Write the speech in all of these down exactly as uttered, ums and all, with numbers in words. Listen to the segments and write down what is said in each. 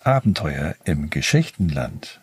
Abenteuer im Geschichtenland.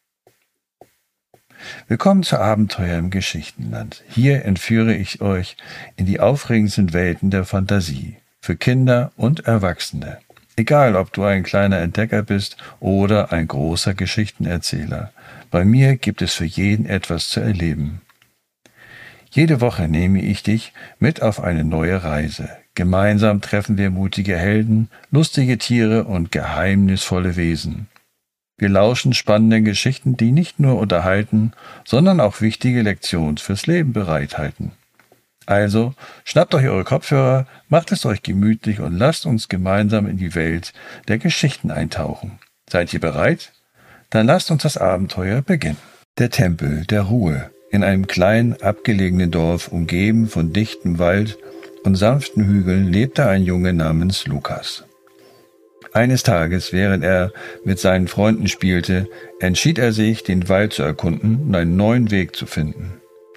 Willkommen zu Abenteuer im Geschichtenland. Hier entführe ich euch in die aufregendsten Welten der Fantasie, für Kinder und Erwachsene. Egal, ob du ein kleiner Entdecker bist oder ein großer Geschichtenerzähler. Bei mir gibt es für jeden etwas zu erleben. Jede Woche nehme ich dich mit auf eine neue Reise. Gemeinsam treffen wir mutige Helden, lustige Tiere und geheimnisvolle Wesen. Wir lauschen spannenden Geschichten, die nicht nur unterhalten, sondern auch wichtige Lektionen fürs Leben bereithalten. Also, schnappt euch eure Kopfhörer, macht es euch gemütlich und lasst uns gemeinsam in die Welt der Geschichten eintauchen. Seid ihr bereit? Dann lasst uns das Abenteuer beginnen. Der Tempel der Ruhe. In einem kleinen, abgelegenen Dorf, umgeben von dichtem Wald und sanften Hügeln, lebte ein Junge namens Lukas. Eines Tages, während er mit seinen Freunden spielte, entschied er sich, den Wald zu erkunden und einen neuen Weg zu finden.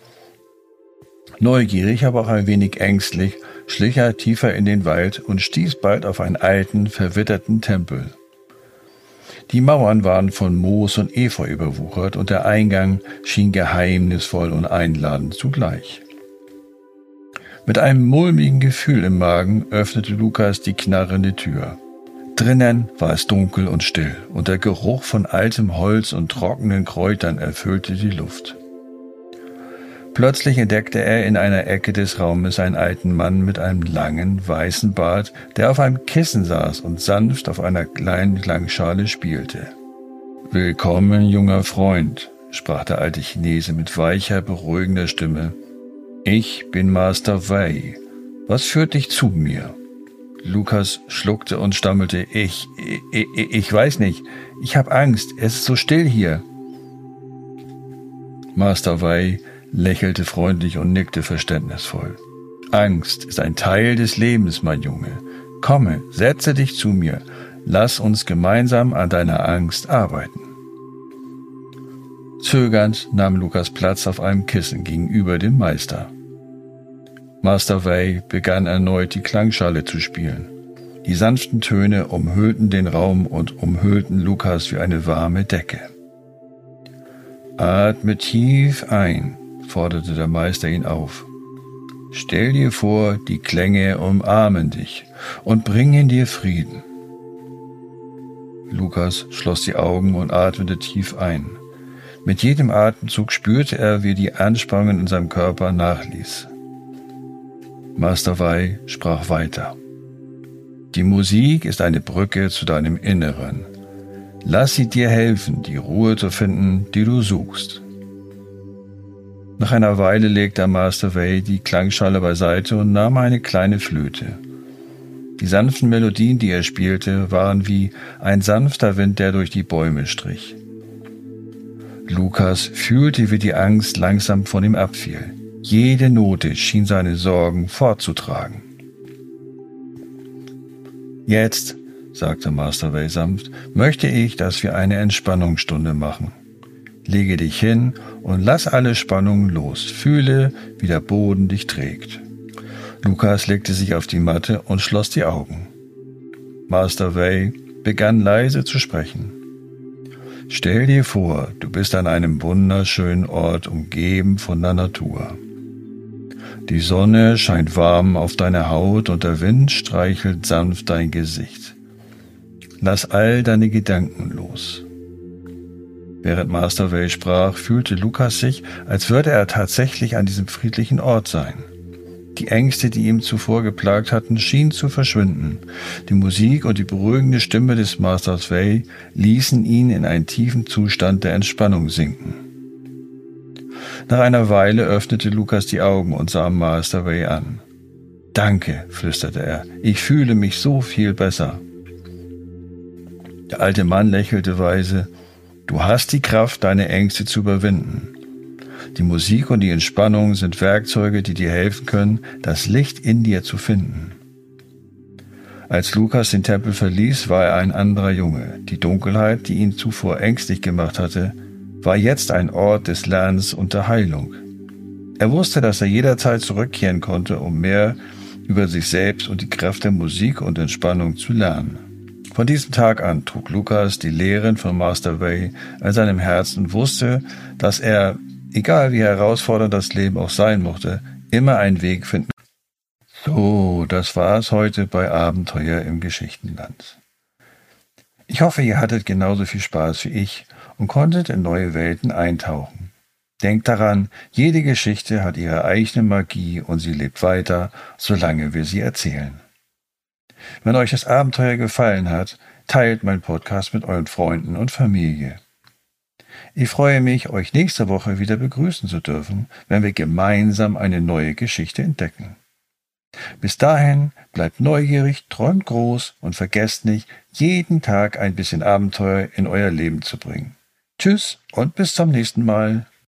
Neugierig, aber auch ein wenig ängstlich, schlich er tiefer in den Wald und stieß bald auf einen alten, verwitterten Tempel. Die Mauern waren von Moos und Efeu überwuchert und der Eingang schien geheimnisvoll und einladend zugleich. Mit einem mulmigen Gefühl im Magen öffnete Lukas die knarrende Tür. Drinnen war es dunkel und still und der Geruch von altem Holz und trockenen Kräutern erfüllte die Luft. Plötzlich entdeckte er in einer Ecke des Raumes einen alten Mann mit einem langen, weißen Bart, der auf einem Kissen saß und sanft auf einer kleinen Klangschale spielte. »Willkommen, junger Freund«, sprach der alte Chinese mit weicher, beruhigender Stimme. »Ich bin Master Wei. Was führt dich zu mir?« Lukas schluckte und stammelte. Ich, ich, ich weiß nicht. Ich habe Angst. Es ist so still hier.« Master Wei lächelte freundlich und nickte verständnisvoll. »Angst ist ein Teil des Lebens, mein Junge. Komme, setze dich zu mir. Lass uns gemeinsam an deiner Angst arbeiten.« Zögernd nahm Lukas Platz auf einem Kissen gegenüber dem Meister. Master Wei begann erneut die Klangschale zu spielen. Die sanften Töne umhüllten den Raum und umhüllten Lukas wie eine warme Decke. »Atme tief ein«, forderte der Meister ihn auf. »Stell dir vor, die Klänge umarmen dich und bringen dir Frieden.« Lukas schloss die Augen und atmete tief ein. Mit jedem Atemzug spürte er, wie die Anspannung in seinem Körper nachließ. Master Wei sprach weiter. »Die Musik ist eine Brücke zu deinem Inneren. Lass sie dir helfen, die Ruhe zu finden, die du suchst.« Nach einer Weile legte Master Wei die Klangschale beiseite und nahm eine kleine Flöte. Die sanften Melodien, die er spielte, waren wie ein sanfter Wind, der durch die Bäume strich. Lukas fühlte, wie die Angst langsam von ihm abfiel. Jede Note schien seine Sorgen fortzutragen. »Jetzt«, sagte Master Wei sanft, »möchte ich, dass wir eine Entspannungsstunde machen. Lege dich hin und lass alle Spannungen los. Fühle, wie der Boden dich trägt.« Lukas legte sich auf die Matte und schloss die Augen. Master Wei begann leise zu sprechen. »Stell dir vor, du bist an einem wunderschönen Ort, umgeben von der Natur. Die Sonne scheint warm auf deine Haut und der Wind streichelt sanft dein Gesicht. Lass all deine Gedanken los.« Während Master Wei sprach, fühlte Lukas sich, als würde er tatsächlich an diesem friedlichen Ort sein. Die Ängste, die ihm zuvor geplagt hatten, schienen zu verschwinden. Die Musik und die beruhigende Stimme des Masters Wei ließen ihn in einen tiefen Zustand der Entspannung sinken. Nach einer Weile öffnete Lukas die Augen und sah Master Wei an. »Danke«, flüsterte er, »ich fühle mich so viel besser.« Der alte Mann lächelte weise. »Du hast die Kraft, deine Ängste zu überwinden. Die Musik und die Entspannung sind Werkzeuge, die dir helfen können, das Licht in dir zu finden.« Als Lukas den Tempel verließ, war er ein anderer Junge. Die Dunkelheit, die ihn zuvor ängstlich gemacht hatte, war jetzt ein Ort des Lernens und der Heilung. Er wusste, dass er jederzeit zurückkehren konnte, um mehr über sich selbst und die Kraft der Musik und Entspannung zu lernen. Von diesem Tag an trug Lukas die Lehren von Master Wei an seinem Herzen und wusste, dass er, egal wie herausfordernd das Leben auch sein mochte, immer einen Weg finden. So, das war's heute bei Abenteuer im Geschichtenland. Ich hoffe, ihr hattet genauso viel Spaß wie ich und konntet in neue Welten eintauchen. Denkt daran, jede Geschichte hat ihre eigene Magie und sie lebt weiter, solange wir sie erzählen. Wenn euch das Abenteuer gefallen hat, teilt meinen Podcast mit euren Freunden und Familie. Ich freue mich, euch nächste Woche wieder begrüßen zu dürfen, wenn wir gemeinsam eine neue Geschichte entdecken. Bis dahin bleibt neugierig, träumt groß und vergesst nicht, jeden Tag ein bisschen Abenteuer in euer Leben zu bringen. Tschüss und bis zum nächsten Mal.